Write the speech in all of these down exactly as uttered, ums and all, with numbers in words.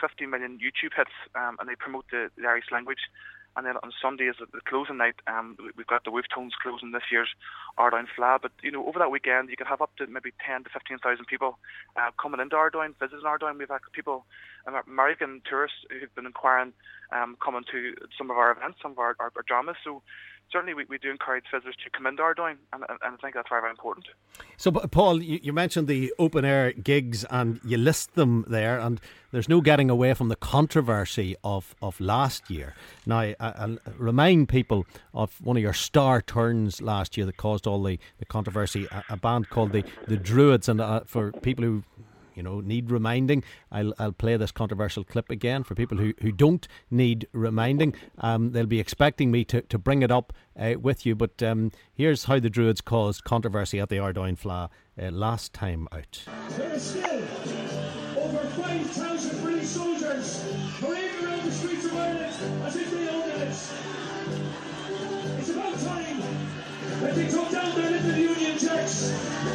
fifty million YouTube hits, um, and they promote the, the Irish language. And then on Sunday is the closing night. Um, we've got the Wolf Tones closing this year's Ardoyne Fleadh. But you know, over that weekend, you could have up to maybe ten to fifteen thousand people uh, coming into Ardoyne, visiting Ardoyne. We've had people, American tourists who've been inquiring, um, coming to some of our events, some of our, our, our dramas. So certainly we, we do encourage visitors to come into Ardoyne, and, and I think that's very, very important. So, Paul, you, you mentioned the open air gigs, and you list them there, and there's no getting away from the controversy of, of last year. Now, I, I'll remind people of one of your star turns last year that caused all the, the controversy, a, a band called the, the Druids, and uh, for people who you know, need reminding, I'll I'll play this controversial clip again for people who, who don't need reminding. Um, they'll be expecting me to, to bring it up uh, with you, but um, here's how the Druids caused controversy at the Ardoyne Fleadh uh, last time out. There are still over five thousand British soldiers parading around the streets of Ireland as if they own it. It's about time that they took down their little Union Jacks.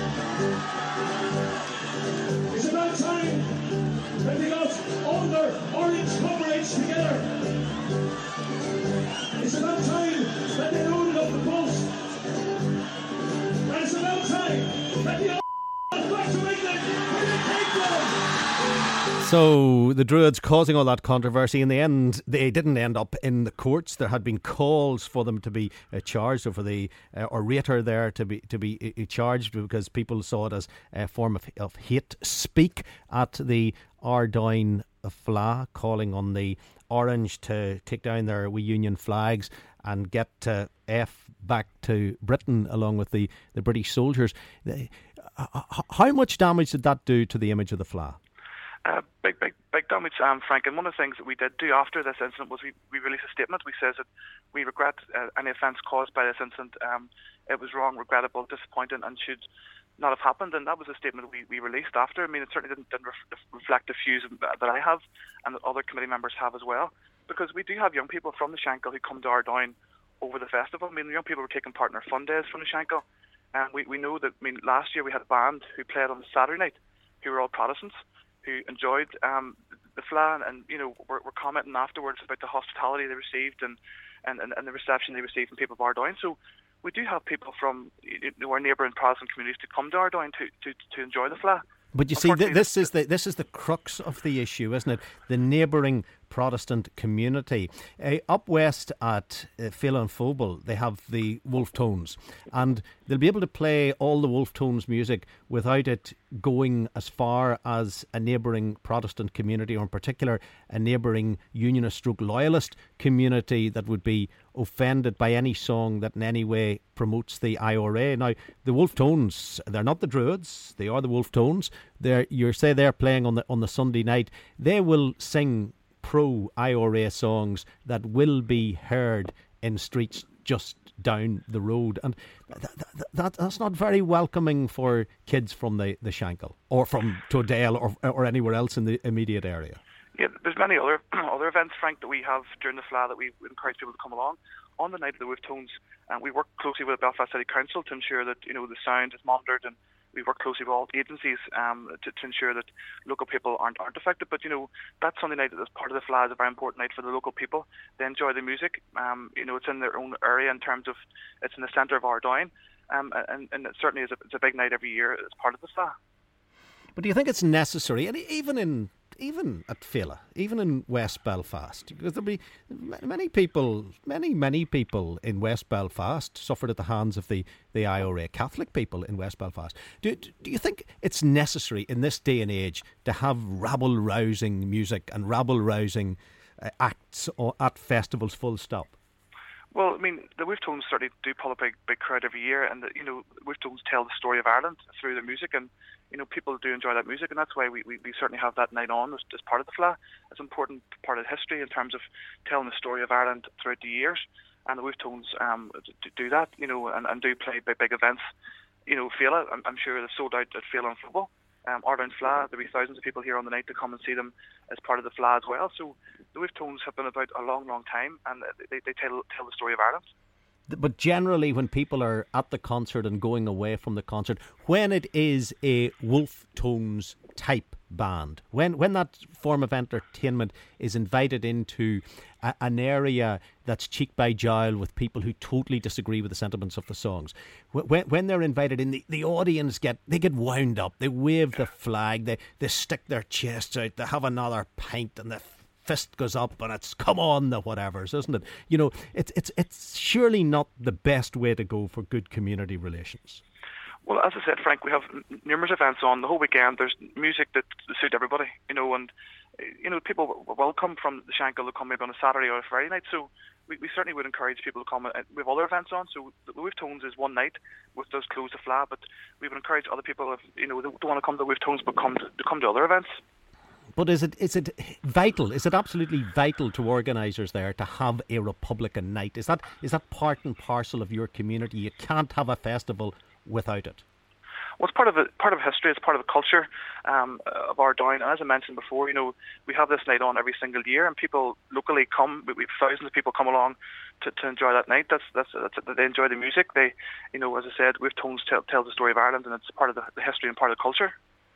It's about time that they got all their orange comrades together. It's about time that they loaded up the post. And it's about time that they all got back to England where they came from. So the Druids causing all that controversy. In the end, they didn't end up in the courts. There had been calls for them to be uh, charged, or for the uh, orator there to be to be uh, charged, because people saw it as a form of, of hate speak at the Ardoyne Fleadh, calling on the Orange to take down their wee Union flags and get uh, F back to Britain along with the, the British soldiers. They, uh, how much damage did that do to the image of the Fleadh? Uh, big, big, big damage, um, Frank. And one of the things that we did do after this incident was we, we released a statement. We says that we regret uh, any offence caused by this incident. Um, it was wrong, regrettable, disappointing, and should not have happened. And that was a statement we, we released after. I mean, it certainly didn't, didn't ref- reflect the views that I have and that other committee members have as well. Because we do have young people from the Shankill who come to Ardoyne over the festival. I mean, young people were taking part in our fun days from the Shankill. And we, we know that, I mean, last year we had a band who played on Saturday night who were all Protestants, who enjoyed um, the Fleadh, and you know were, were commenting afterwards about the hospitality they received and, and, and, and the reception they received from people of Ardoyne. So we do have people from you know, our neighbouring Protestant communities to come to Ardoyne to, to, to enjoy the Fleadh. But you see, th- this is the this is the crux of the issue, isn't it? The neighbouring Protestant community. Uh, up west at uh, Phelan Phobal, they have the Wolf Tones, and they'll be able to play all the Wolf Tones music without it going as far as a neighbouring Protestant community, or in particular a neighbouring Unionist stroke loyalist community that would be offended by any song that in any way promotes the I R A. Now, the Wolf Tones, they're not the Druids, they are the Wolf Tones. They're, you say they're playing on the on the Sunday night. They will sing pro-I R A songs that will be heard in streets just down the road, and th- th- that that's not very welcoming for kids from the, the Shankill or from Todale or or anywhere else in the immediate area. Yeah, there's many other other events, Frank, that we have during the Fleadh that we encourage people to come along. On the night of the Wolf Tones, uh, we work closely with Belfast City Council to ensure that you know the sound is monitored, and we work closely with all agencies um, to, to ensure that local people aren't aren't affected. But you know that Sunday night as part of the Fleadh is a very important night for the local people. They enjoy the music. Um, you know, it's in their own area in terms of it's in the centre of Ardoyne, um, and, and it certainly is a, it's a big night every year as part of the Fleadh. But do you think it's necessary, and even in even at Fela, even in West Belfast, because there'll be many people, many many people in West Belfast suffered at the hands of the, the I R A, Catholic people in West Belfast. Do do you think it's necessary in this day and age to have rabble rousing music and rabble rousing uh, acts or at festivals? Full stop. Well, I mean, the Wolf Tones certainly do pull a big, big crowd every year, and the, you know, Wolf Tones tell the story of Ireland through their music, and you know, people do enjoy that music, and that's why we, we, we certainly have that night on as, as part of the Fleadh. It's an important part of history in terms of telling the story of Ireland throughout the years, and the Wolf Tones um, do that, you know, and, and do play big, big events. You know, Fela, I'm, I'm sure they've sold out at Fela and Football. Um, Ardoyne Fleadh, there'll be thousands of people here on the night to come and see them as part of the Fleadh as well. So the Wolf Tones have been about a long, long time, and they, they tell tell the story of Ireland. But generally, when people are at the concert and going away from the concert, when it is a Wolf Tones type banned, when when that form of entertainment is invited into a, an area that's cheek by jowl with people who totally disagree with the sentiments of the songs, when when they're invited in, the, the audience get they get wound up, they wave the flag, they they stick their chests out, they have another pint, and the fist goes up, and it's come on the whatevers, isn't it? You know, it's it's it's surely not the best way to go for good community relations. Well, as I said, Frank, we have numerous events on the whole weekend. There's music that suit everybody, you know, and you know people will come from the Shankill, they'll come maybe on a Saturday or a Friday night. So we, we certainly would encourage people to come. We have other events on, so the Wave Tones is one night, which does close the Fleadh, but we would encourage other people, if you know, they don't want to come to the Wave Tones, but come to, to come to other events. But is it is it vital? Is it absolutely vital to organisers there to have a Republican night? Is that is that part and parcel of your community? You can't have a festival without it. Well, it's part of it, part of history. It's part of the culture um, of Ardoyne. And as I mentioned before, you know, we have this night on every single year, and people locally come. We have thousands of people come along to, to enjoy that night. That's that's, that's they enjoy the music. They, you know, as I said, Wave Tones tell, tell the story of Ireland, and it's part of the, the history and part of the culture.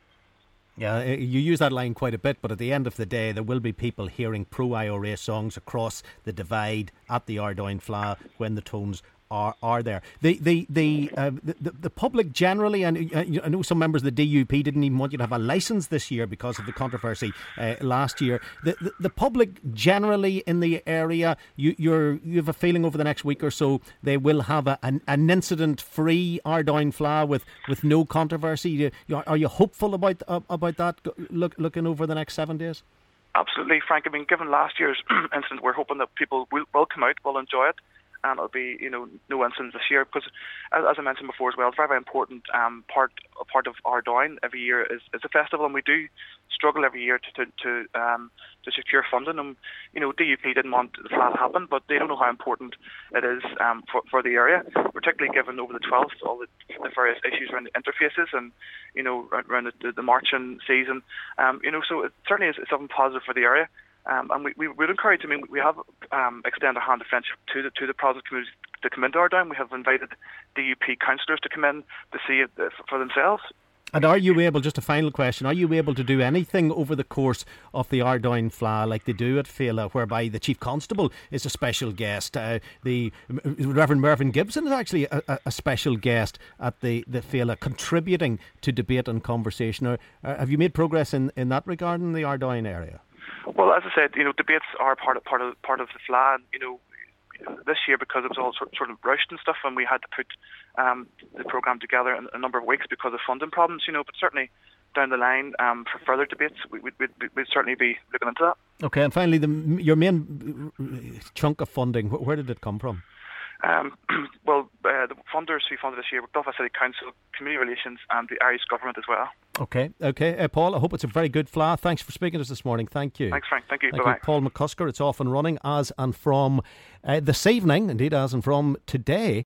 Yeah, you use that line quite a bit, but at the end of the day, there will be people hearing pro-I R A songs across the divide at the Ardoyne Fleadh when the Tones are are there. The the the, uh, the the public generally, and I know some members of the D U P didn't even want you to have a licence this year because of the controversy uh, last year. The, the the public generally in the area, you you're you have a feeling over the next week or so they will have a, an, an incident-free Ardoyne Fleadh with, with no controversy. You, you, are you hopeful about uh, about that? Look, looking over the next seven days. Absolutely, Frank. I mean, given last year's incident, we're hoping that people will, will come out, will enjoy it. And it'll be, you know, no incidents this year because, as, as I mentioned before as well, it's a very, very important um, part a part of Ardoyne every year is, is a festival, and we do struggle every year to to to, um, to secure funding. And you know, D U P didn't want the Fleadh to happen, but they don't know how important it is um, for for the area, particularly given over the twelfth all the, the various issues around the interfaces and you know around the, the, the marching season. Um, you know, so it certainly is something positive for the area. Um, and we, we would encourage, I mean, we have um, extended a hand of friendship to the to the Protestant community to come into Ardoyne. We have invited D U P councillors to come in to see it for themselves. And are you able, just a final question, are you able to do anything over the course of the Ardoyne Fleadh like they do at Féile, whereby the Chief Constable is a special guest? Uh, the Reverend Mervyn Gibson is actually a, a special guest at the, the Féile, contributing to debate and conversation. Or, uh, have you made progress in, in that regard in the Ardoyne area? Well, as I said, you know, debates are part of part of part of the Fleadh. You know, this year because it was all sort, sort of rushed and stuff, and we had to put um, the programme together in a number of weeks because of funding problems. You know, but certainly down the line um, for further debates, we, we'd, we'd, we'd certainly be looking into that. Okay, and finally, the, your main chunk of funding, where did it come from? Um, well, uh, the funders who funded this year were Belfast City Council, Community Relations and the Irish Government as well. Okay, okay. Uh, Paul, I hope it's a very good Fleadh. Thanks for speaking to us this morning. Thank you. Thanks, Frank. Thank you. Thank Bye-bye. you. Paul McCusker. It's off and running as and from uh, this evening, indeed as and from today.